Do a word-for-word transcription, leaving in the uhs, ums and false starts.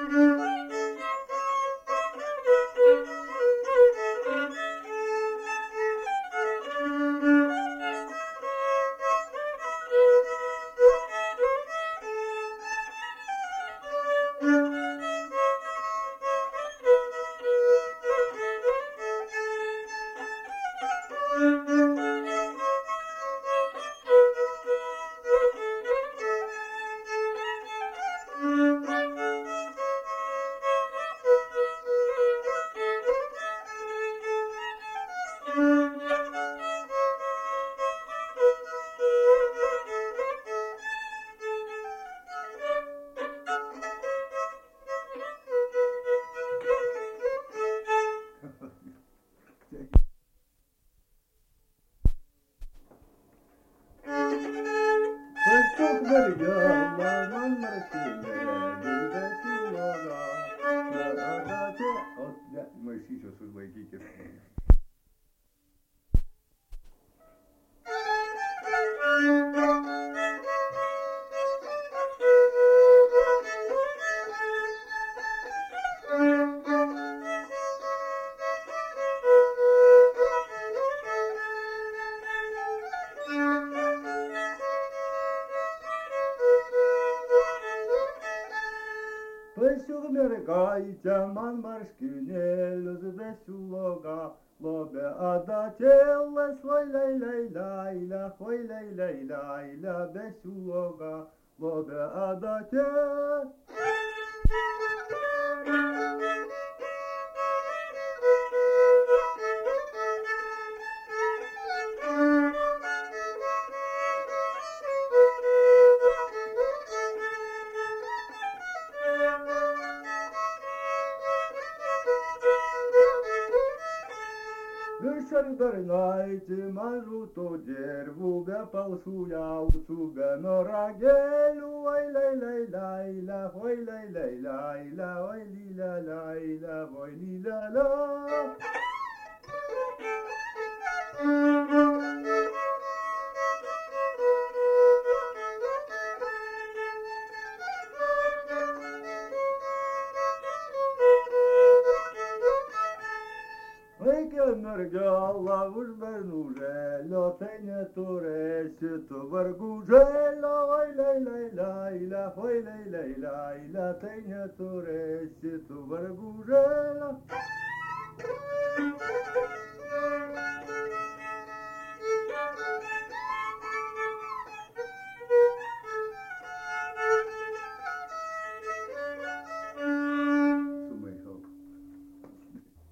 Maišyčiau laikykit. Pasiūk mergaitę man marškinėlius be siūloga, lobe adatėlės, oi lei lei leilė, oi lei lei leilė, be siūloga, lobe adatėlės. Šardarnaitį mažuto dirvų be palšų jaučių, be noragėlių, oi lei lei leilė, oi lei lei leilė, oi lilė leilė, oi lilė leilė. Mergela už bernužėlio, tai neturėsi tu vargužėlio, oi lei lei leilė, oi lei lei leilė, tai neturėsi tu vargužėlio.